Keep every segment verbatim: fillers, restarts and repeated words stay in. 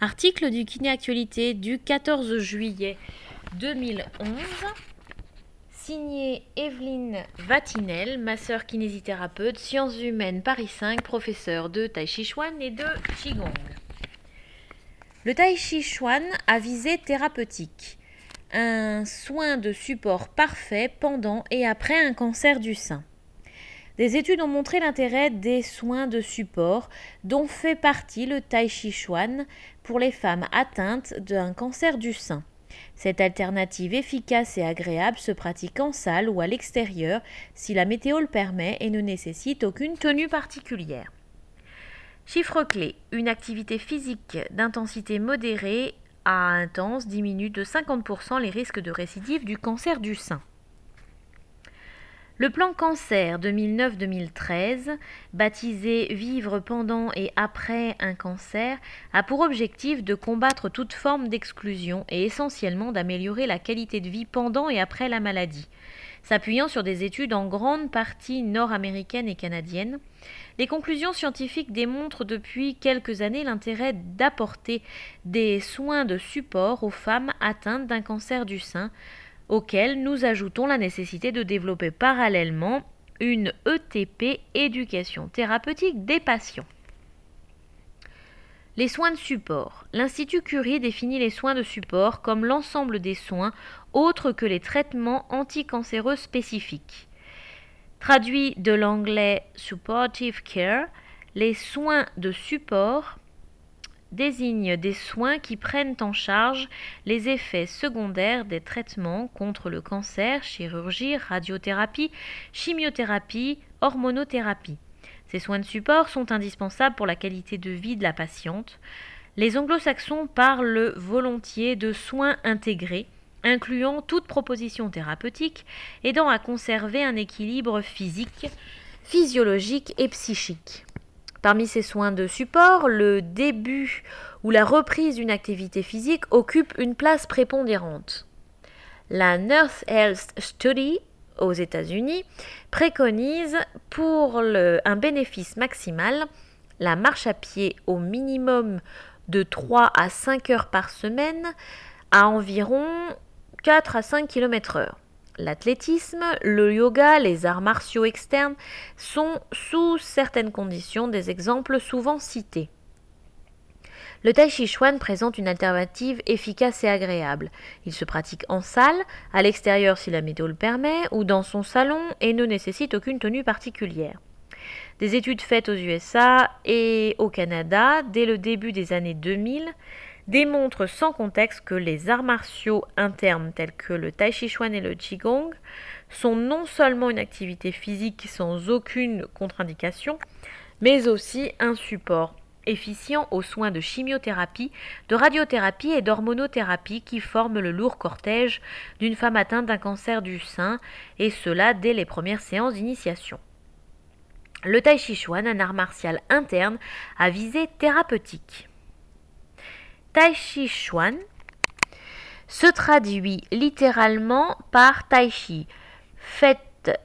Article du Kiné Actualité du quatorze juillet deux mille onze, signé Evelyne Vatinel, masseur kinésithérapeute, sciences humaines Paris cinq, professeur de Tai Chi Chuan et de Qigong. Le Tai Chi Chuan à visée thérapeutique. Un soin de support parfait pendant et après un cancer du sein. Des études ont montré l'intérêt des soins de support dont fait partie le Tai Chi Chuan pour les femmes atteintes d'un cancer du sein. Cette alternative efficace et agréable se pratique en salle ou à l'extérieur si la météo le permet et ne nécessite aucune tenue particulière. Chiffre clé, une activité physique d'intensité modérée à intense diminue de cinquante pour cent les risques de récidive du cancer du sein. Le plan cancer deux mille neuf deux mille treize, baptisé Vivre pendant et après un cancer, a pour objectif de combattre toute forme d'exclusion et essentiellement d'améliorer la qualité de vie pendant et après la maladie. S'appuyant sur des études en grande partie nord-américaines et canadiennes, les conclusions scientifiques démontrent depuis quelques années l'intérêt d'apporter des soins de support aux femmes atteintes d'un cancer du sein, auquel nous ajoutons la nécessité de développer parallèlement une E T P, éducation thérapeutique des patients. Les soins de support. L'Institut Curie définit les soins de support comme l'ensemble des soins autres que les traitements anticancéreux spécifiques. Traduit de l'anglais supportive care, les soins de support désigne des soins qui prennent en charge les effets secondaires des traitements contre le cancer, chirurgie, radiothérapie, chimiothérapie, hormonothérapie. Ces soins de support sont indispensables pour la qualité de vie de la patiente. Les anglo-saxons parlent volontiers de soins intégrés, incluant toute proposition thérapeutique aidant à conserver un équilibre physique, physiologique et psychique. Parmi ces soins de support, le début ou la reprise d'une activité physique occupe une place prépondérante. La Nurse Health Study aux États-Unis préconise pour le, un bénéfice maximal la marche à pied au minimum de trois à cinq heures par semaine à environ quatre à cinq kilomètres heure. L'athlétisme, le yoga, les arts martiaux externes sont, sous certaines conditions, des exemples souvent cités. Le Tai Chi Chuan présente une alternative efficace et agréable. Il se pratique en salle, à l'extérieur si la météo le permet, ou dans son salon et ne nécessite aucune tenue particulière. Des études faites aux U S A et au Canada dès le début des années deux mille démontre sans contexte que les arts martiaux internes tels que le Tai Chi Chuan et le Qigong sont non seulement une activité physique sans aucune contre-indication, mais aussi un support efficient aux soins de chimiothérapie, de radiothérapie et d'hormonothérapie qui forment le lourd cortège d'une femme atteinte d'un cancer du sein, et cela dès les premières séances d'initiation. Le Tai Chi Chuan, un art martial interne à visée thérapeutique. Tai Chi Chuan se traduit littéralement par Tai Chi, fête,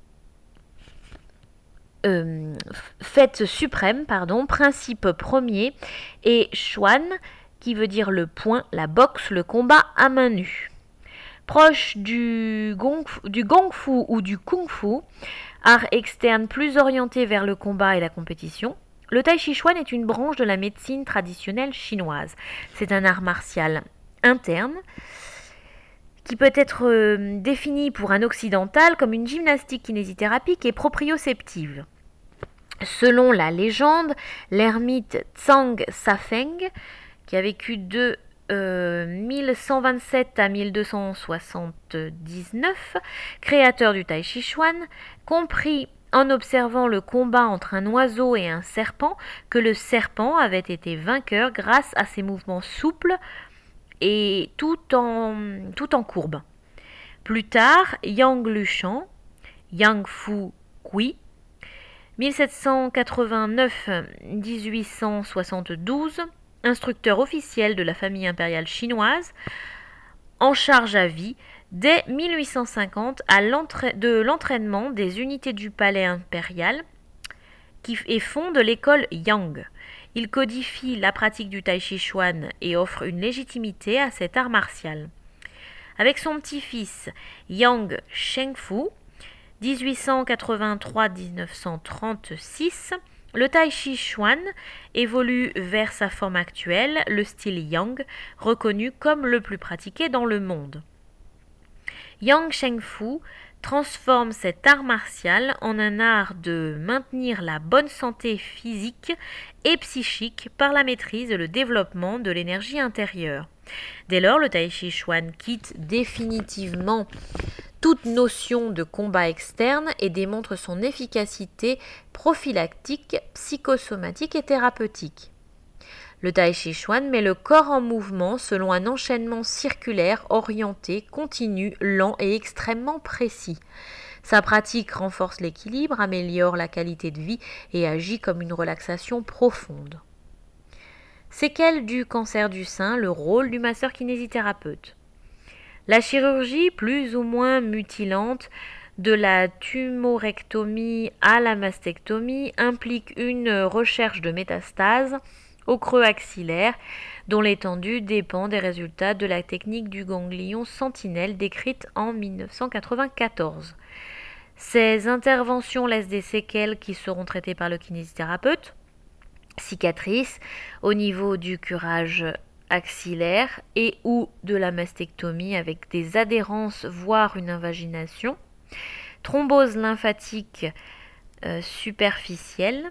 euh, fête suprême, pardon, principe premier, et Chuan qui veut dire le poing, la boxe, le combat à main nue. Proche du gong, du gong fu ou du kung fu, art externe plus orienté vers le combat et la compétition, le Tai Chi Chuan est une branche de la médecine traditionnelle chinoise. C'est un art martial interne qui peut être euh, défini pour un occidental comme une gymnastique kinésithérapique et proprioceptive. Selon la légende, l'ermite Zhang Safeng, qui a vécu de euh, mille cent vingt-sept à mille deux cent soixante-dix-neuf, créateur du Tai Chi Chuan, comprit en observant le combat entre un oiseau et un serpent, que le serpent avait été vainqueur grâce à ses mouvements souples et tout en, tout en courbe. Plus tard, Yang Lushan, Yang Fu Kui, mille sept cent quatre-vingt-neuf à dix-huit cent soixante-douze, instructeur officiel de la famille impériale chinoise, en charge à vie, dès mille huit cent cinquante, à l'entra- de l'entraînement des unités du palais impérial qui, et fonde l'école Yang. Il codifie la pratique du tai chi chuan et offre une légitimité à cet art martial. Avec son petit-fils Yang Shengfu, dix-huit cent quatre-vingt-trois à dix-neuf cent trente-six, le tai chi chuan évolue vers sa forme actuelle, le style Yang, reconnu comme le plus pratiqué dans le monde. Yang Shengfu transforme cet art martial en un art de maintenir la bonne santé physique et psychique par la maîtrise et le développement de l'énergie intérieure. Dès lors, le tai chi chuan quitte définitivement toute notion de combat externe et démontre son efficacité prophylactique, psychosomatique et thérapeutique. Le tai chi chuan met le corps en mouvement selon un enchaînement circulaire, orienté, continu, lent et extrêmement précis. Sa pratique renforce l'équilibre, améliore la qualité de vie et agit comme une relaxation profonde. Séquelles du cancer du sein, le rôle du masseur-kinésithérapeute. La chirurgie plus ou moins mutilante de la tumorectomie à la mastectomie implique une recherche de métastases au creux axillaire, dont l'étendue dépend des résultats de la technique du ganglion sentinelle décrite en mille neuf cent quatre-vingt-quatorze. Ces interventions laissent des séquelles qui seront traitées par le kinésithérapeute, cicatrices au niveau du curage axillaire et ou de la mastectomie avec des adhérences voire une invagination, thrombose lymphatique euh, superficielle,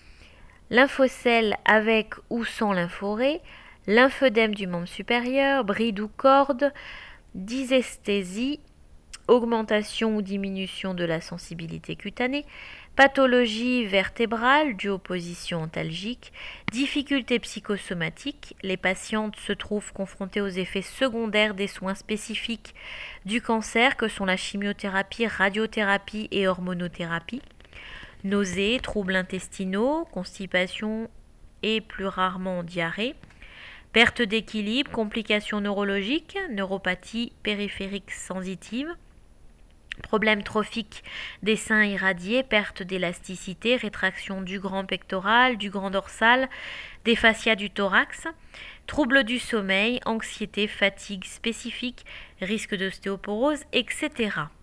lymphocèle avec ou sans lymphoret, lymphœdème du membre supérieur, bride ou corde, dysesthésie, augmentation ou diminution de la sensibilité cutanée, pathologie vertébrale due aux positions antalgiques, difficultés psychosomatiques. Les patientes se trouvent confrontées aux effets secondaires des soins spécifiques du cancer que sont la chimiothérapie, radiothérapie et hormonothérapie. Nausées, troubles intestinaux, constipation et plus rarement diarrhée, perte d'équilibre, complications neurologiques, neuropathie périphérique sensitive, problèmes trophiques des seins irradiés, perte d'élasticité, rétraction du grand pectoral, du grand dorsal, des fascias du thorax, troubles du sommeil, anxiété, fatigue spécifique, risque d'ostéoporose, et cetera.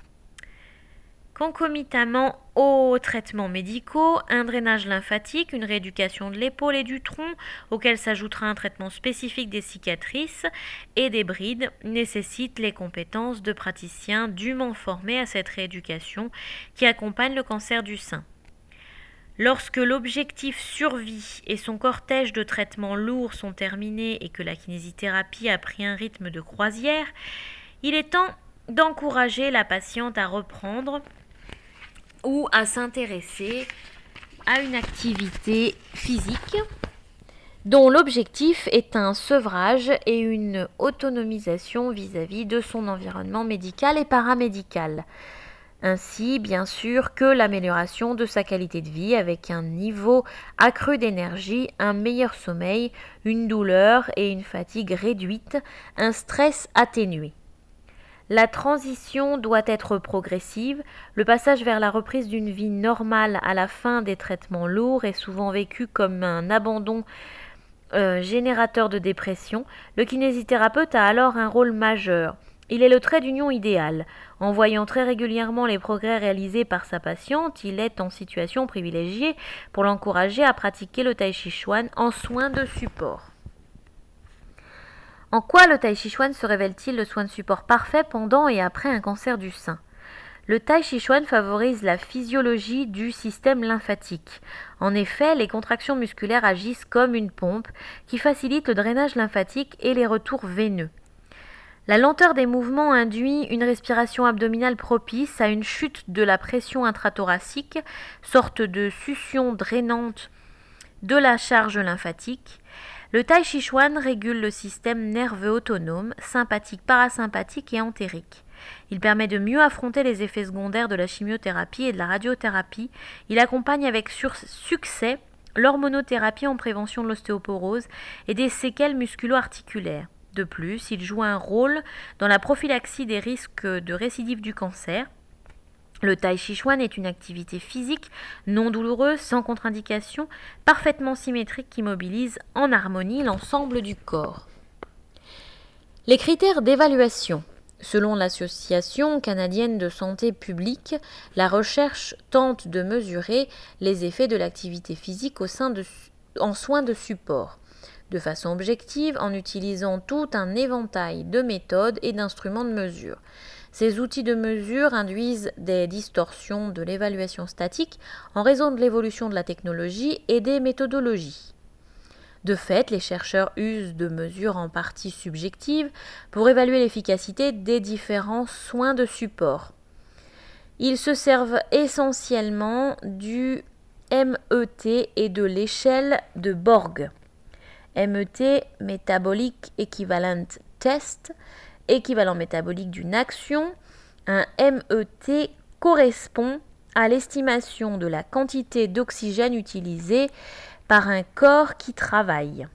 Concomitamment aux traitements médicaux, un drainage lymphatique, une rééducation de l'épaule et du tronc, auquel s'ajoutera un traitement spécifique des cicatrices et des brides, nécessitent les compétences de praticiens dûment formés à cette rééducation qui accompagne le cancer du sein. Lorsque l'objectif survie et son cortège de traitements lourds sont terminés et que la kinésithérapie a pris un rythme de croisière, il est temps d'encourager la patiente à reprendre ou à s'intéresser à une activité physique dont l'objectif est un sevrage et une autonomisation vis-à-vis de son environnement médical et paramédical, ainsi bien sûr que l'amélioration de sa qualité de vie avec un niveau accru d'énergie, un meilleur sommeil, une douleur et une fatigue réduite, un stress atténué. La transition doit être progressive. Le passage vers la reprise d'une vie normale à la fin des traitements lourds est souvent vécu comme un abandon euh, générateur de dépression. Le kinésithérapeute a alors un rôle majeur. Il est le trait d'union idéal. En voyant très régulièrement les progrès réalisés par sa patiente, il est en situation privilégiée pour l'encourager à pratiquer le tai chi chuan en soins de support. En quoi le tai chi chuan se révèle-t-il le soin de support parfait pendant et après un cancer du sein ? Le tai chi chuan favorise la physiologie du système lymphatique. En effet, les contractions musculaires agissent comme une pompe qui facilite le drainage lymphatique et les retours veineux. La lenteur des mouvements induit une respiration abdominale propice à une chute de la pression intrathoracique, sorte de succion drainante de la charge lymphatique. Le tai chi chuan régule le système nerveux autonome, sympathique, parasympathique et entérique. Il permet de mieux affronter les effets secondaires de la chimiothérapie et de la radiothérapie. Il accompagne avec succès l'hormonothérapie en prévention de l'ostéoporose et des séquelles musculo-articulaires. De plus, il joue un rôle dans la prophylaxie des risques de récidive du cancer. Le tai chi chuan est une activité physique non douloureuse, sans contre-indication, parfaitement symétrique qui mobilise en harmonie l'ensemble du corps. Les critères d'évaluation. Selon l'Association canadienne de santé publique, la recherche tente de mesurer les effets de l'activité physique au sein de, en soins de support, de façon objective en utilisant tout un éventail de méthodes et d'instruments de mesure. Ces outils de mesure induisent des distorsions de l'évaluation statique en raison de l'évolution de la technologie et des méthodologies. De fait, les chercheurs usent de mesures en partie subjectives pour évaluer l'efficacité des différents soins de support. Ils se servent essentiellement du M E T et de l'échelle de Borg. M E T, Metabolic Equivalent Test, équivalent métabolique d'une action. Un M E T correspond à l'estimation de la quantité d'oxygène utilisée par un corps qui travaille.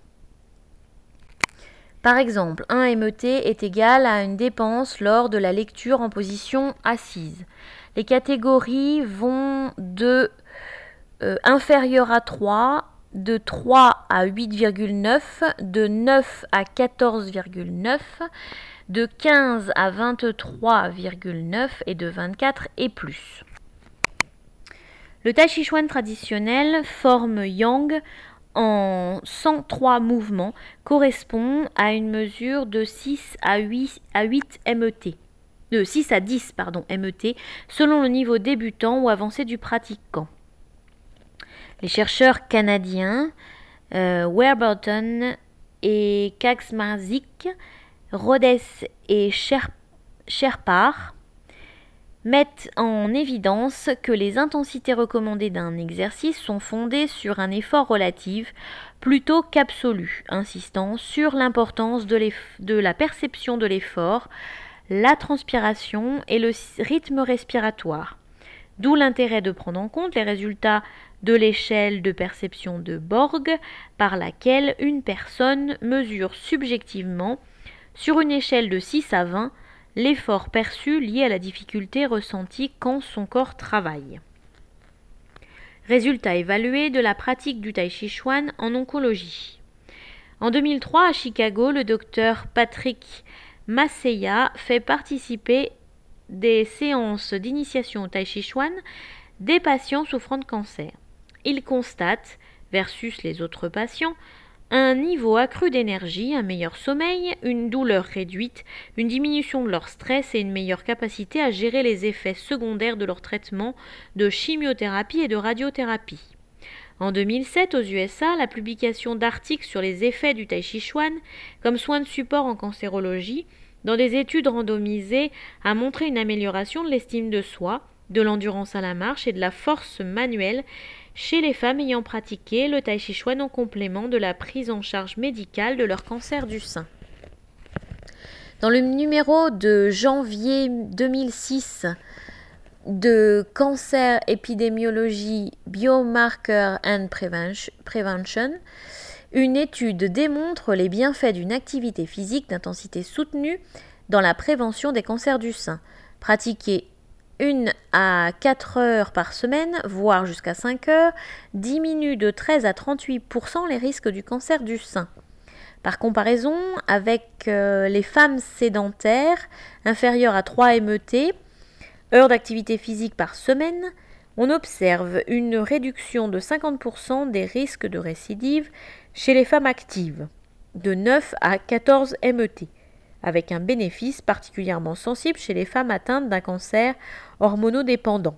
Par exemple, un M E T est égal à une dépense lors de la lecture en position assise. Les catégories vont de euh, inférieur à trois, de trois à huit virgule neuf, de neuf à quatorze virgule neuf, de quinze à vingt-trois virgule neuf et de vingt-quatre et plus. Le tai chi chuan traditionnel, forme yang en cent trois mouvements, correspond à une mesure de six à huit M E T, de six à dix pardon, M E T, selon le niveau débutant ou avancé du pratiquant. Les chercheurs canadiens euh, Warburton et Kaczmarzyk, Rhodes et Sherpar mettent en évidence que les intensités recommandées d'un exercice sont fondées sur un effort relatif plutôt qu'absolu, insistant sur l'importance de, de la perception de l'effort, la transpiration et le rythme respiratoire. D'où l'intérêt de prendre en compte les résultats de l'échelle de perception de Borg, par laquelle une personne mesure subjectivement, sur une échelle de six à vingt, l'effort perçu lié à la difficulté ressentie quand son corps travaille. Résultat évalué de la pratique du tai chi chuan en oncologie. En deux mille trois, à Chicago, le docteur Patrick Masseya fait participer des séances d'initiation au tai chi chuan des patients souffrant de cancer. Il constate, versus les autres patients, un niveau accru d'énergie, un meilleur sommeil, une douleur réduite, une diminution de leur stress et une meilleure capacité à gérer les effets secondaires de leur traitement de chimiothérapie et de radiothérapie. En deux mille sept, aux U S A, la publication d'articles sur les effets du tai chi chuan comme soin de support en cancérologie dans des études randomisées a montré une amélioration de l'estime de soi, de l'endurance à la marche et de la force manuelle chez les femmes ayant pratiqué le tai chi chuan en complément de la prise en charge médicale de leur cancer du sein. Dans le numéro de janvier deux mille six de Cancer Epidemiology, Biomarker and Prevention, une étude démontre les bienfaits d'une activité physique d'intensité soutenue dans la prévention des cancers du sein. Pratiquée une à quatre heures par semaine, voire jusqu'à cinq heures, diminue de treize à trente-huit pour cent les risques du cancer du sein. Par comparaison avec euh, les femmes sédentaires inférieures à trois M E T, heures d'activité physique par semaine, on observe une réduction de cinquante pour cent des risques de récidive chez les femmes actives, de neuf à quatorze M E T, avec un bénéfice particulièrement sensible chez les femmes atteintes d'un cancer hormonodépendant.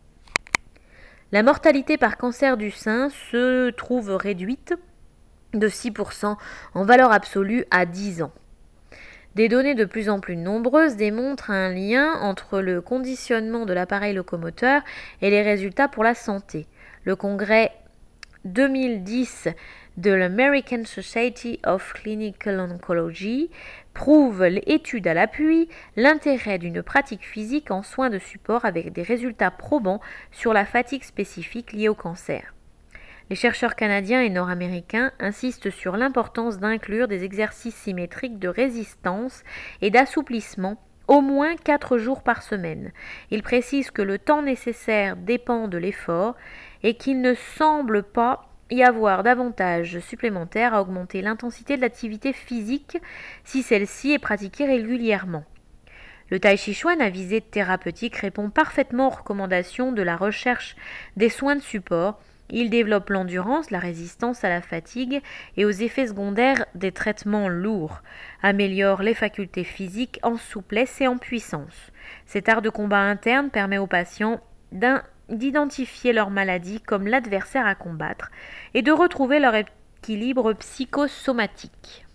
La mortalité par cancer du sein se trouve réduite de six pour cent en valeur absolue à dix ans. Des données de plus en plus nombreuses démontrent un lien entre le conditionnement de l'appareil locomoteur et les résultats pour la santé. Le congrès deux mille dix de l'American Society of Clinical Oncology prouve, étude à l'appui, l'intérêt d'une pratique physique en soins de support avec des résultats probants sur la fatigue spécifique liée au cancer. Les chercheurs canadiens et nord-américains insistent sur l'importance d'inclure des exercices symétriques de résistance et d'assouplissement au moins quatre jours par semaine. Il précise que le temps nécessaire dépend de l'effort et qu'il ne semble pas y avoir d'avantage supplémentaire à augmenter l'intensité de l'activité physique si celle-ci est pratiquée régulièrement. Le Tai Chi Chuan à visée thérapeutique répond parfaitement aux recommandations de la recherche des soins de support. Il développe l'endurance, la résistance à la fatigue et aux effets secondaires des traitements lourds, améliore les facultés physiques en souplesse et en puissance. Cet art de combat interne permet aux patients d'identifier leur maladie comme l'adversaire à combattre et de retrouver leur équilibre psychosomatique.